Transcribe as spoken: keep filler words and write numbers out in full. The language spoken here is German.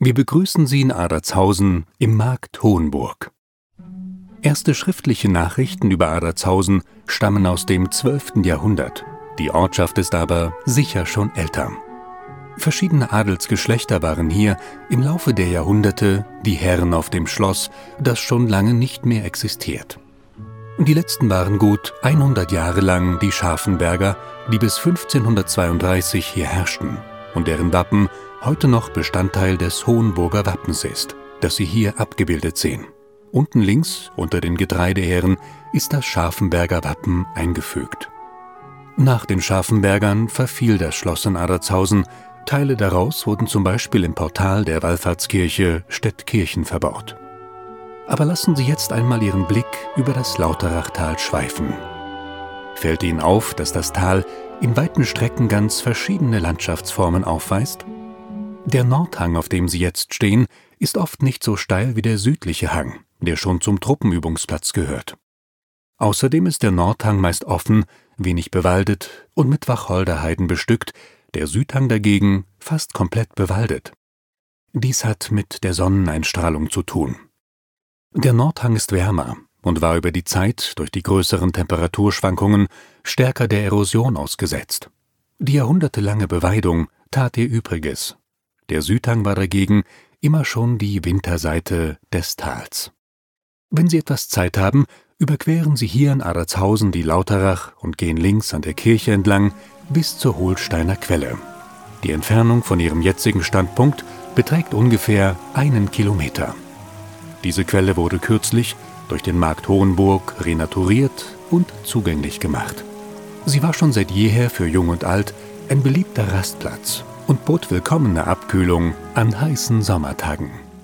Wir begrüßen Sie in Adlertshausen im Markt Hohenburg. Erste schriftliche Nachrichten über Adlertshausen stammen aus dem zwölften Jahrhundert. Die Ortschaft ist aber sicher schon älter. Verschiedene Adelsgeschlechter waren hier, im Laufe der Jahrhunderte die Herren auf dem Schloss, das schon lange nicht mehr existiert. Die letzten waren gut hundert Jahre lang die Scharfenberger, die bis fünfzehnhundertzweiunddreißig hier herrschten und deren Wappen heute noch Bestandteil des Hohenburger Wappens ist, das Sie hier abgebildet sehen. Unten links, unter den Getreideähren, ist das Scharfenberger Wappen eingefügt. Nach den Scharfenbergern verfiel das Schloss in Adlertshausen. Teile daraus wurden zum Beispiel im Portal der Wallfahrtskirche Stettkirchen verbaut. Aber lassen Sie jetzt einmal Ihren Blick über das Lauterachtal schweifen. Fällt Ihnen auf, dass das Tal in weiten Strecken ganz verschiedene Landschaftsformen aufweist? Der Nordhang, auf dem Sie jetzt stehen, ist oft nicht so steil wie der südliche Hang, der schon zum Truppenübungsplatz gehört. Außerdem ist der Nordhang meist offen, wenig bewaldet und mit Wacholderheiden bestückt, der Südhang dagegen fast komplett bewaldet. Dies hat mit der Sonneneinstrahlung zu tun. Der Nordhang ist wärmer und war über die Zeit durch die größeren Temperaturschwankungen stärker der Erosion ausgesetzt. Die jahrhundertelange Beweidung tat ihr Übriges. Der Südhang war dagegen immer schon die Winterseite des Tals. Wenn Sie etwas Zeit haben, überqueren Sie hier in Adlertshausen die Lauterach und gehen links an der Kirche entlang bis zur Holsteiner Quelle. Die Entfernung von Ihrem jetzigen Standpunkt beträgt ungefähr einen Kilometer. Diese Quelle wurde kürzlich durch den Markt Hohenburg renaturiert und zugänglich gemacht. Sie war schon seit jeher für Jung und Alt ein beliebter Rastplatz und bot willkommene Abkühlung an heißen Sommertagen.